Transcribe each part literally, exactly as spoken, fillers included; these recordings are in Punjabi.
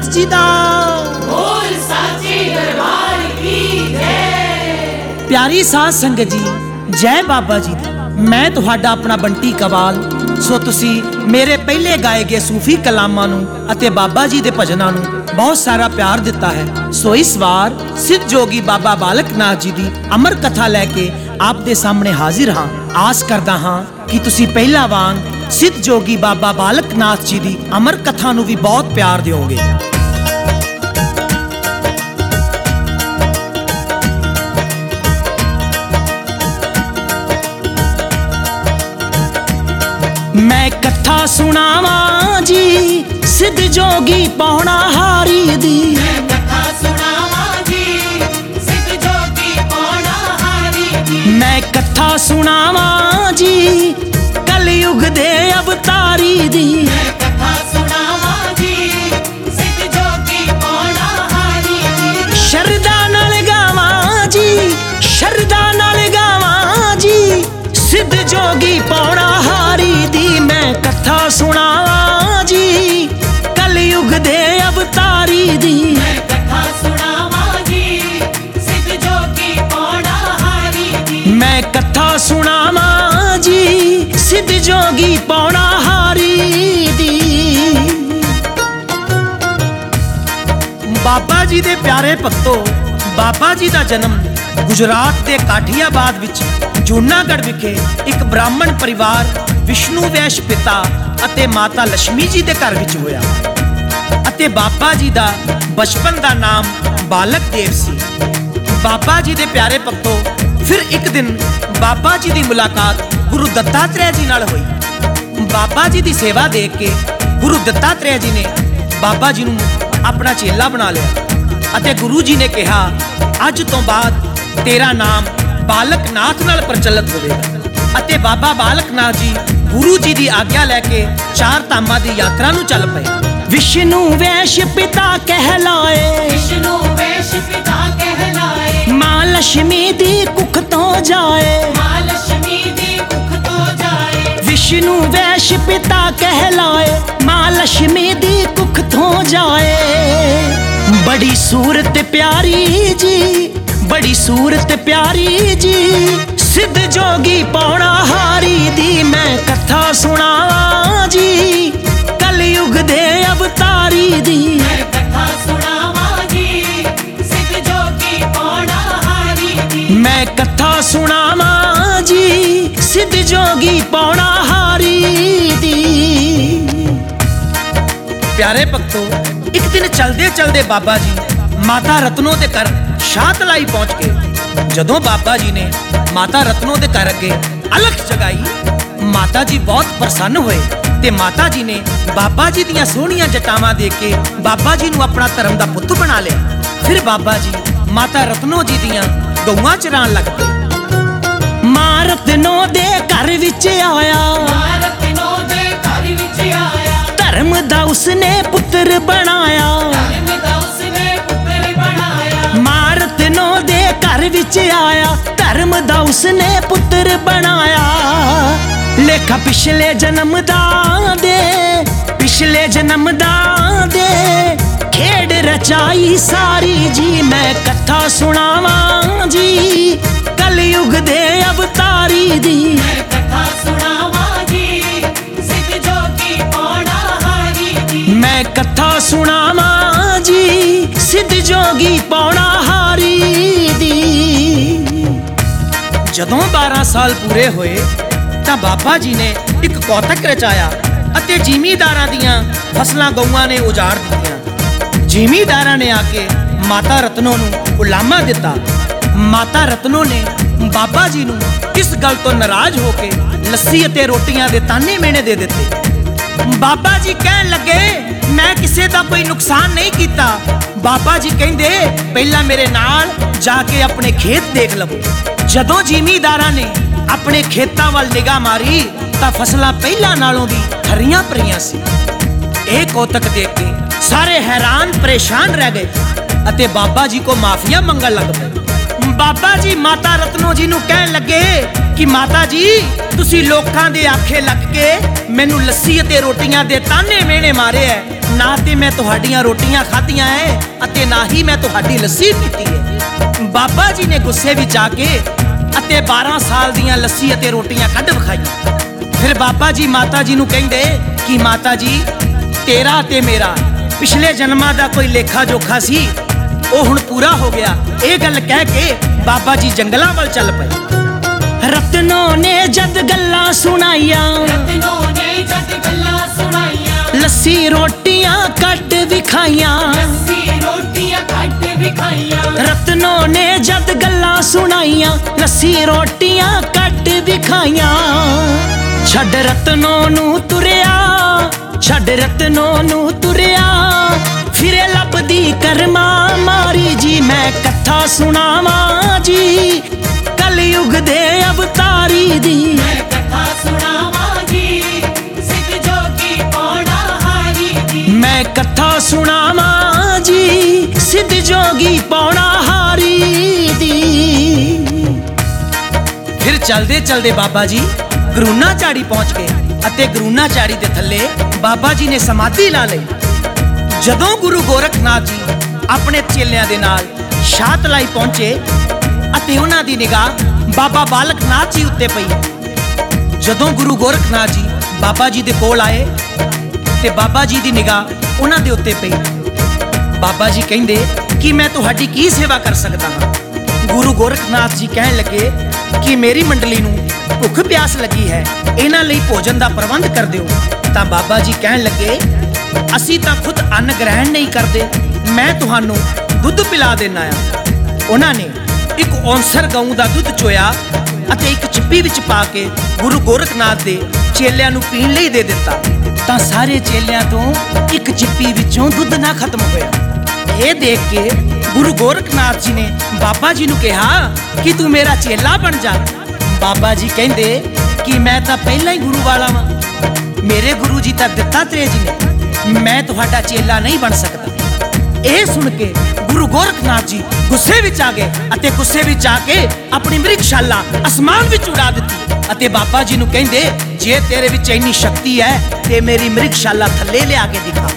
नाथ जी दा बोल साचे दरबार की जय। प्यारी साध संगत जी, जय बाबा जी दी। मैं तुहाडा अपना बंटी कवाल। सो तुसी मेरे पहले गाए गए सूफी कलामां नूं अते बाबा जी दे भजनां नूं बहुत सारा प्यार दिता है। सो इस बार सिद्ध जोगी बाबा बालक नाथ जी दी अमर कथा लैके आप दे सामने हाजिर हाँ। आस करदा हाँ कि तुसी पहला वांग सिद्ध जोगी बाबा बालक नाथ जी दी अमर कथा नूं भी बहुत प्यार दिओगे। मैं कथा सुनावा जी सिद्ध जोगी पौना हारी दी। मैं कथा सुनावा जी सिद्ध जोगी पौना हारी दी। मैं कथा सुनावा जी कलयुग दे अवतारी दी। मैं कथा सुनावा जी सिद्ध जोगी पौना हारी दी। शरदा नाल गावा जी, शरदा नाल गावा जी सिद्ध जोगी पौना हारी दी। मैं कथा सुनावा जी कलयुग दे अवतारी दी। मैं कथा सुनावा जी सिद्ध जोगी पौना हारी दी। मैं कथा सुनावा जी सिद्ध जोगी पौना हारी दी। बाबा जी दे प्यारे भक्तो, बाबा जी दा जन्म गुजरात के काठियाबाद विच जूनागढ़ विखे एक ब्राह्मण परिवार विष्णु वैश पिता अते माता लक्ष्मी जी दे घर विच होया अते बाबा जी दा बचपन दा नाम बालक देव सी। बाबा जी दे प्यारे भक्तो, फिर एक दिन बाबा जी दी मुलाकात गुरु दत्तात्रेय जी नाल होई। बाबा जी दी सेवा देख के गुरु दत्तात्रेय जी ने बाबा जी नूं अपना चेला बना लिया अते गुरु जी ने कहा, अज तो बाद तेरा नाम बालक नाथ नाल प्रचलित होवेगा। अते बाबा बालक नाथ जी गुरु जी दी आज्ञा लैके चार धामां दी यात्रा नूं चल पए। विष्णु वैश पिता कहलाए, विष्णु वैश पिता कहलाए। मां लक्ष्मी दी कुख तो जाए, मां लक्ष्मी दी कुख तो जाए। विष्णु वैश पिता कहलाए, मां लक्ष्मी दी कुख तो जाए। बड़ी सूरत प्यारी जी, बड़ी सूरत प्यारी जी सिद्ध जोगी पौना हारी दी। मैं कथा सुनावा जी कलयुग दे अवतारी दी। मैं कथा सुनावा जी सिद्ध जोगी पौना हारी दी। मैं कथा सुनावा जी सिद्ध जोगी पौना हारी दी। प्यारे भक्तो, एक दिन चलदे चलदे बाबा जी माता रत्नों दे घर शाहतलाई पहुंच के जदों बाबा जी ने माता रत्नों दे घर अगे अलख जगाई, माता जी बहुत प्रसन्न होए ते माता जी ने बाबा जी दियां सोहणियां जटावां देख के बाबा जी नूं अपना धर्म दा पुੱਤ बना लिया। फिर बाबा जी माता रत्नों जी दियां गौआं चराण लग पे। मां रत्नों दे घर विच आया, मां रत्नों दे घर विच आया। धर्म दा उसने पुत्र बनाया, धर्म दा उसने पुत्र बनाया। मां रत्नों दे घर विच आया, धर्म दा उसने पुत्र बनाया। लेखा पिछले जन्म दा दे, पिछले जन्म दा दे खेड रचाई सारी जी। मैं कथा सुनावा जी कलयुग दे अवतारी दी। मैं कथा सुनावा जी सिद्ध जोगी पौना हारी दी। मैं कथा सुनावा जी सिद्ध जोगी पौना हारी दी। जदों बारह साल पूरे होए तां बाबा जी ने एक कौतक रचाया अते जिमीदारां दियां फसलां गौआं ने उजाड़ दित्तियां। जिमीदारां ने आके माता रत्नों नूं उलामा दिता। माता रत्नों ने बाबा जी नूं इस गल तो नाराज होके लस्सी अते रोटियां दे ताने मेने दे दित्ते। बाबा जी कहन लगे, मैं किसे दा कोई नुकसान नहीं कीता। बाबा जी कहंदे, पहला मेरे नाल जाके अपने खेत देख लवो। जदों जिमीदारां ने अपने खेतां वल निगाह मारी तां फसलां पहला नालों भी हरियां भरियां सी। एक कौतक देख के सारे हैरान परेशान रह गए अते बाबा जी को माफिया मंगन लग पे। बाबा जी माता रत्नों जी नूं कहन लगे कि माता जी तुसी लोकां दे आखे लग के मैनू लस्सी अते रोटियां दे ताने मेने मारे है, ਨਾ ਤੇ ਮੈਂ ਤੁਹਾਡੀਆਂ ਰੋਟੀਆਂ ਖਾਧੀਆਂ ਐ ਅਤੇ ਨਾ ਹੀ ਮੈਂ ਤੁਹਾਡੀ ਲੱਸੀ ਪੀਤੀ ਹੈ। ਬਾਬਾ ਜੀ ਨੇ ਗੁੱਸੇ ਵਿੱਚ ਆ ਕੇ ਅਤੇ ਬਾਰਾਂ ਸਾਲ ਦੀਆਂ ਲੱਸੀ ਅਤੇ ਰੋਟੀਆਂ ਕੱਢ ਵਿਖਾਈਆਂ। ਫਿਰ ਬਾਬਾ ਜੀ ਮਾਤਾ ਜੀ ਨੂੰ ਕਹਿੰਦੇ ਕਿ ਮਾਤਾ ਜੀ, ਤੇਰਾ ਤੇ ਮੇਰਾ ਪਿਛਲੇ ਜਨਮਾਂ ਦਾ ਕੋਈ ਲੇਖਾ ਜੋਖਾ ਸੀ, ਉਹ ਹੁਣ ਪੂਰਾ ਹੋ ਗਿਆ। ਇਹ ਗੱਲ ਕਹਿ ਕੇ ਬਾਬਾ ਜੀ ਜੰਗਲਾਂ ਵੱਲ ਚੱਲ ਪਏ। ਰਤਨੋਂ ਨੇ ਜਦ ਗੱਲਾਂ ਸੁਣਾਈਆਂ, ਰਤਨੋਂ ਨੇ ਜਦ ਗੱਲਾਂ ਸੁਣਾਈਆਂ, ਲੱਸੀ ਰੋਟੀਆਂ ਕੱਢ ਵਿਖਾਈਆਂ। ਲੱਸੀ ਰੋਟੀਆਂ ਕੱਢ ਵਿਖਾਈਆਂ। ਰਤਨੋਂ ਨੇ ਜਦ ਗੱਲਾਂ ਸੁਣਾਈਆਂ, ਲੱਸੀ ਰੋਟੀਆਂ ਕੱਢ ਵਿਖਾਈਆਂ। ਛੱਡ ਰਤਨੋਂ ਨੂੰ ਤੁਰਿਆ, ਛੱਡ ਰਤਨੋਂ ਨੂੰ ਤੁਰਿਆ, ਫਿਰੇ ਲੱਭਦੀ ਕਰਮਾਂ ਮਾਰੀ ਜੀ। ਮੈਂ ਕਥਾ ਸੁਣਾਵਾਂ ਜੀ ਕਲਯੁਗ ਦੇ ਅਵਤਾਰੀ ਦੀ। ਮੈਂ ਕਥਾ ਸੁਣਾਵਾਂ ਜੀ ਸਿੱਧ ਜੋਗੀ ਪੌੜਾ ਹਾਰੀ ਦੀ। ਮੈਂ ਕਥਾ ਸੁਣਾਵਾਂ ਜੀ ਸਿੱਧ ਜੋਗੀ ਪੌੜਾ ਹਾਰੀ ਦੀ। ਫਿਰ ਚਲਦੇ ਚਲਦੇ ਬਾਬਾ ਜੀ ਗਰੂਨਾ ਝਾੜੀ ਪਹੁੰਚ ਗਏ ਅਤੇ ਗਰੂਨਾ ਝਾੜੀ ਦੇ ਥੱਲੇ ਬਾਬਾ ਜੀ ਨੇ ਸਮਾਧੀ ਲਾ ਲਈ। ਜਦੋਂ ਗੁਰੂ ਗੋਰਖਨਾਥ ਜੀ ਆਪਣੇ ਚੇਲਿਆਂ ਦੇ ਨਾਲ ਸ਼ਾਹਤਲਾਈ ਪਹੁੰਚੇ ਅਤੇ ਉਹਨਾਂ ਦੀ ਨਿਗਾਹ ਬਾਬਾ ਬਾਲਕ ਨਾਥ ਜੀ ਉੱਤੇ ਪਈ। ਜਦੋਂ ਗੁਰੂ ਗੋਰਖਨਾਥ ਜੀ ਬਾਬਾ ਜੀ ਦੇ ਕੋਲ ਆਏ ਤੇ ਬਾਬਾ ਜੀ ਦੀ ਨਿਗਾਹ ਉਹਨਾਂ ਦੇ ਉੱਤੇ ਪਈ। ਬਾਬਾ ਜੀ ਕਹਿੰਦੇ ਕਿ ਮੈਂ ਤੁਹਾਡੀ ਕੀ ਸੇਵਾ ਕਰ ਸਕਦਾ ਹਾਂ। ਗੁਰੂ ਗੋਰਖਨਾਥ ਜੀ ਕਹਿਣ ਲੱਗੇ ਕਿ ਮੇਰੀ ਮੰਡਲੀ ਨੂੰ ਭੁੱਖ ਪਿਆਸ ਲੱਗੀ ਹੈ, ਇਹਨਾਂ ਲਈ ਭੋਜਨ ਦਾ ਪ੍ਰਬੰਧ ਕਰ ਦਿਓ। ਤਾਂ ਬਾਬਾ ਜੀ ਕਹਿਣ ਲੱਗੇ, ਅਸੀਂ ਤਾਂ ਖੁਦ ਅੰਨ ਗ੍ਰਹਿਣ ਨਹੀਂ ਕਰਦੇ, ਮੈਂ ਤੁਹਾਨੂੰ ਦੁੱਧ ਪਿਲਾ ਦੇਣਾ ਆ। ਉਹਨਾਂ ਨੇ ਇੱਕ ਔਂਸਰ ਗਊ ਦਾ ਦੁੱਧ ਚੋਇਆ ਅਤੇ ਇੱਕ ਚਿੱਪੀ ਵਿੱਚ ਪਾ ਕੇ ਗੁਰੂ ਗੋਰਖਨਾਥ ਦੇ ਚੇਲਿਆਂ ਨੂੰ ਪੀਣ ਲਈ ਦੇ ਦਿੱਤਾ। ਤਾਂ ਸਾਰੇ ਚੇਲਿਆਂ ਤੋਂ ਇੱਕ ਚਿੱਪੀ ਵਿੱਚੋਂ ਦੁੱਧ ਨਾ ਖਤਮ ਹੋਇਆ। ਇਹ ਦੇਖ ਕੇ ਗੁਰੂ ਗੋਰਖਨਾਥ ਜੀ ਨੇ ਬਾਬਾ ਜੀ ਨੂੰ ਕਿਹਾ ਕਿ ਤੂੰ ਮੇਰਾ ਚੇਲਾ ਬਣ ਜਾ। ਬਾਬਾ ਜੀ ਕਹਿੰਦੇ ਕਿ ਮੈਂ ਤਾਂ ਪਹਿਲਾਂ ਹੀ ਗੁਰੂ ਵਾਲਾ ਵਾਂ, ਮੇਰੇ ਗੁਰੂ ਜੀ ਤਾਂ ਦੱਤਾਤਰੇय ਜੀ ਨੇ, ਮੈਂ ਤੁਹਾਡਾ ਚੇਲਾ ਨਹੀਂ ਬਣ ਸਕਦਾ। ਇਹ ਸੁਣ ਕੇ ਗੁਰੂ ਗੋਰਖਨਾਥ ਜੀ ਗੁੱਸੇ ਵਿੱਚ ਆ ਗਏ ਅਤੇ ਗੁੱਸੇ ਵਿੱਚ ਆ ਕੇ ਆਪਣੀ ਮ੍ਰਿਗਸ਼ਾਲਾ ਅਸਮਾਨ ਵਿੱਚ ਉਡਾ ਦਿੱਤੀ ਅਤੇ ਬਾਬਾ ਜੀ ਨੂੰ ਕਹਿੰਦੇ, ਜੇ ਤੇਰੇ ਵਿੱਚ ਇੰਨੀ ਸ਼ਕਤੀ ਹੈ ਤੇ ਮੇਰੀ ਮ੍ਰਿਗਸ਼ਾਲਾ ਥੱਲੇ ਲਿਆ ਕੇ ਦਿਖਾ।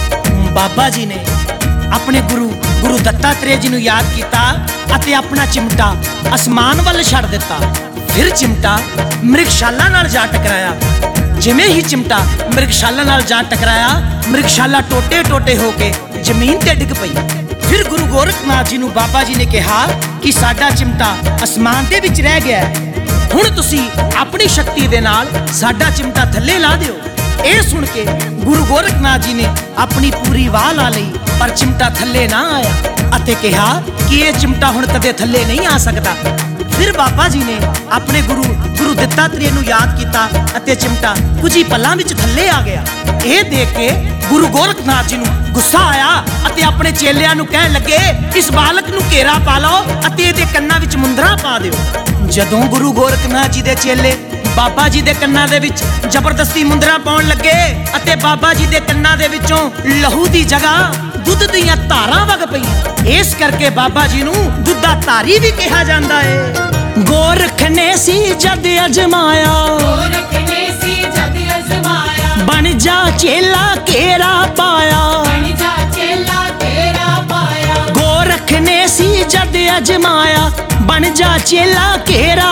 ਬਾਬਾ ਜੀ ਨੇ ਆਪਣੇ ਗੁਰੂ ਗੁਰੂ ਦੱਤਾਤਰੇय ਜੀ ਨੂੰ ਯਾਦ ਕੀਤਾ ਅਤੇ ਆਪਣਾ ਚਿਮਟਾ ਅਸਮਾਨ ਵੱਲ ਛੱਡ ਦਿੱਤਾ। ਫਿਰ ਚਿਮਟਾ ਮ੍ਰਿਗਸ਼ਾਲਾ ਨਾਲ ਜਾ ਟਕਰਾਇਆ। ਜਿਵੇਂ ਹੀ ਚਿਮਟਾ ਮ੍ਰਿਗਸ਼ਾਲਾ ਨਾਲ ਜਾ ਟਕਰਾਇਆ, ਮ੍ਰਿਗਸ਼ਾਲਾ ਟੋਟੇ ਟੋਟੇ ਹੋ ਕੇ ਜ਼ਮੀਨ ਤੇ ਡਿੱਗ ਪਈ। ਫਿਰ ਗੁਰੂ ਗੋਰਖਨਾਥ ਜੀ ਨੂੰ ਬਾਬਾ ਜੀ ਨੇ ਕਿਹਾ ਕਿ ਸਾਡਾ ਚਿਮਟਾ ਅਸਮਾਨ ਦੇ ਵਿੱਚ ਰਹਿ ਗਿਆ ਹੈ, ਹੁਣ ਤੁਸੀਂ ਆਪਣੀ ਸ਼ਕਤੀ ਦੇ ਨਾਲ ਸਾਡਾ ਚਿਮਟਾ ਥੱਲੇ ਲਾ ਦਿਓ। ਇਹ ਸੁਣ ਕੇ ਗੁਰੂ ਗੋਰਖਨਾਥ ਜੀ ਨੇ ਆਪਣੀ ਪੂਰੀ ਵਾਹ ਲਾ ਲਈ, ਪਰ ਚਿਮਟਾ ਥੱਲੇ ਨਾ ਆਇਆ ਅਤੇ ਕਿਹਾ ਕਿ ਇਹ ਚਿਮਟਾ ਹੁਣ ਕਦੇ ਥੱਲੇ ਨਹੀਂ ਆ ਸਕਦਾ। ਫਿਰ ਬਾਬਾ ਜੀ ਨੇ ਆਪਣੇ ਗੁਰੂ ਗੁਰੂ ਦੱਤਾਤਰੇय ਨੂੰ ਯਾਦ ਕੀਤਾ ਅਤੇ ਚਿਮਟਾ ਕੁਝ ਹੀ ਪਲਾਂ ਵਿੱਚ ਥੱਲੇ ਆ ਗਿਆ। ਇਹ ਦੇਖ ਕੇ ਗੁਰੂ ਗੋਰਖਨਾਥ ਜੀ ਨੂੰ ਗੁੱਸਾ ਆਇਆ ਅਤੇ ਆਪਣੇ ਚੇਲਿਆਂ ਨੂੰ ਕਹਿਣ ਲੱਗੇ, ਇਸ ਬਾਲਕ ਨੂੰ ਘੇਰਾ ਪਾ ਲਓ ਅਤੇ ਇਹਦੇ ਕੰਨਾਂ ਵਿੱਚ ਮੁੰਦਰਾ ਪਾ ਦਿਓ। ਜਦੋਂ ਗੁਰੂ ਗੋਰਖਨਾਥ ਜੀ ਦੇ ਚੇਲੇ ਬਾਬਾ ਜੀ ਦੇ ਕੰਨਾਂ ਦੇ ਵਿੱਚ ਜ਼ਬਰਦਸਤੀ ਮੁੰਦਰਾ ਪਾਉਣ ਲੱਗੇ ਅਤੇ ਬਾਬਾ ਜੀ ਦੇ ਕੰਨਾਂ ਦੇ ਵਿੱਚੋਂ ਲਹੂ ਦੀ ਜਗ੍ਹਾ ਦੁੱਧ ਦੀਆਂ ਧਾਰਾਂ ਵਗ ਪਈਆਂ। ਇਸ ਕਰਕੇ ਬਾਬਾ ਜੀ ਨੂੰ ਦੁੱਧਾ ਧਾਰੀ ਵੀ ਕਿਹਾ ਜਾਂਦਾ ਹੈ। ਗੋਰਖ ਨੇ ਸੀ ਜਦ ਅਜਮਾਇਆ, ਗੋਰਖ ਨੇ ਸੀ ਜਦ ਅਜ਼ਮਾਇਆ, ਬਣ ਜਾ ਚੇਲਾ ਘੇਰਾ ਪਾਇਆ। ਬਣ ਜਾ ਚੇਲਾ ਤੇਰਾ ਪਾਇਆ। ਗੋਰਖ ਨੇ ਸੀ ਜਦ ਅਜਮਾਇਆ, ਬਣ ਜਾ ਚੇਲਾ ਘੇਰਾ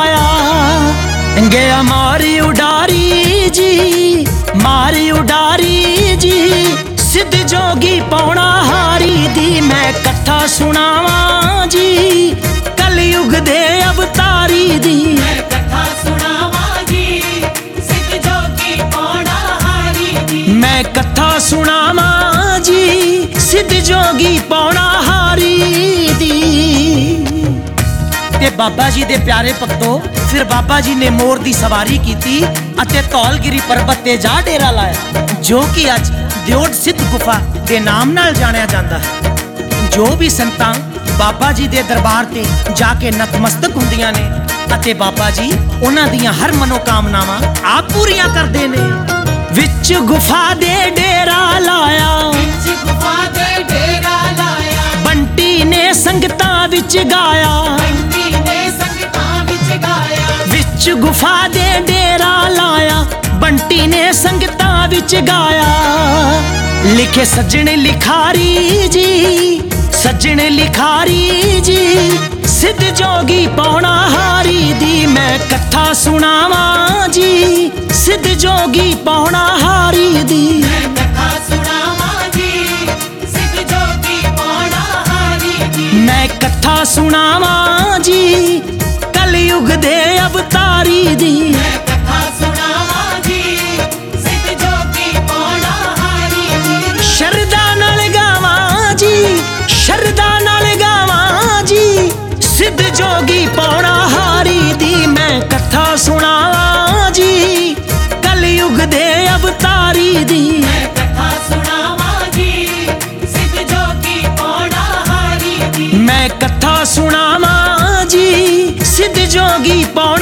ਪਾਇਆ। ਗਿਆ ਮਾਰੀ ਉਡਾਰੀ ਜੀ, ਮਾਰੀ ਉਡਾਰੀ ਜੀ, ਸਿੱਧ ਜੋਗੀ ਪੌਣਾ ਹਾਰੀ ਦੀ। ਮੈਂ ਕਥਾ ਸੁਣਾਵਾਂ ਜੀ ਕਲਯੁਗ ਦੇ ਅਵਤਾਰੀ ਦੀ। ਮੈਂ ਕਥਾ ਸੁਣਾਵਾਂ ਜੀ ਸਿੱਧ ਜੋਗੀ ਪੌੜਾ ਹਾਰੀ ਦੀ। ਮੈਂ ਕਥਾ ਸੁਣਾਵਾਂ ਜੀ ਸਿੱਧ ਜੋਗੀ ਪੌਣਾ ਹਾਰੀ ਦੀ। ਤੇ ਬਾਬਾ ਜੀ ਦੇ ਪਿਆਰੇ ਭਗਤੋ, ਫਿਰ ਬਾਬਾ ਜੀ ਨੇ ਮੋਰ ਦੀ ਸਵਾਰੀ ਕੀਤੀ ਅਤੇ ਧੌਲਗਿਰੀ ਪਰਬਤ ਤੇ ਜਾ ਡੇਰਾ ਲਾਇਆ, ਜੋ ਕਿ ਅੱਜ ਦਿਓਟ ਸਿੱਧ ਗੁਫਾ ਦੇ ਨਾਮ ਨਾਲ ਜਾਣਿਆ ਜਾਂਦਾ ਹੈ। ਜੋ ਵੀ ਸੰਤਾਂ ਬਾਬਾ ਜੀ ਦੇ ਦਰਬਾਰ ਤੇ ਜਾ ਕੇ ਨਤਮਸਤਕ ਹੁੰਦੀਆਂ ਨੇ ਅਤੇ ਬਾਬਾ ਜੀ ਉਹਨਾਂ ਦੀਆਂ ਹਰ ਮਨੋਕਾਮਨਾਵਾਂ ਆਪ ਪੂਰੀਆਂ ਕਰਦੇ ਨੇ। ਵਿੱਚ ਗੁਫਾ ਦੇ ਡੇਰਾ ਲਾਇਆ, ਵਿੱਚ ਗੁਫਾ ਦੇ ਡੇਰਾ ਲਾਇਆ, ਬੰਟੀ ਨੇ ਸੰਗਤਾਂ ਵਿੱਚ ਗਾਇਆ। ਬੰਟੀ ਨੇ ਸੰਗਤਾਂ ਵਿੱਚ ਗਾਇਆ। ਵਿੱਚ ਗੁਫਾ ਦੇ ਡੇਰਾ ਲਾਇਆ, ਬੰਟੀ ਨੇ ਸੰਗਤਾਂ ਵਿੱਚ ਗਾਇਆ। ਲਿਖੇ ਸੱਜਣ ਲਿਖਾਰੀ ਜੀ, ਸੱਜਣ ਲਿਖਾਰੀ ਜੀ, ਸਿੱਧ ਜੋਗੀ ਪੌਣਾ ਹਾਰੀ ਦੀ ਮੈਂ ਕਥਾ ਸੁਣਾਵਾਂ ਜੀ, ਸਿੱਧ ਜੋਗੀ ਪੌਣਾ ਹਾਰੀ ਦੀ। ਮੈਂ ਕਥਾ ਸੁਣਾਵਾਂ ਜੀ, ਸਿੱਧ ਜੋਗੀ ਪੌਣਾ ਹਾਰੀ ਦੀ। ਮੈਂ ਕਥਾ ਸੁਣਾਵਾਂ ਜੀ, ਕਲਯੁਗ ਦੇ ਅਵਤਾਰੀ ਦੀ। ਮੈਂ ਕਥਾ ਸੁਣਾਵਾਂ ਜੀ, ਸਿੱਧ ਜੋਗੀ ਪੌਣਾ ਹਾਰੀ ਦੀ। ਸ਼ਰਧਾ ਨਾਲ ਗਾਵਾਂ ਜੀ, ਸ਼ਰਧਾ ਨਾਲ ਗਾਵਾਂ ਜੀ, ਸਿੱਧ ਜੋਗੀ ਪੌਣਾ ਹਾਰੀ ਦੀ। ਮੈਂ ਕਥਾ ਸੁਣਾਵਾਂ ਜੀ, ਕਲਯੁਗ ਦੇ ਅਵਤਾਰੀ ਦੀ। ਮੈਂ ਕਥਾ ਸੁਣਾਵਾਂ ਜੀ, ਸਿੱਧ ਜੋਗੀ ਪੌਣਾ ਹਾਰੀ ਦੀ। ਮੈਂ ਕਥਾ ਸੁਣਾਵਾਂ ਜੀ, ਸਿੱਧ ਜੋਗੀ ਪੌਣਾ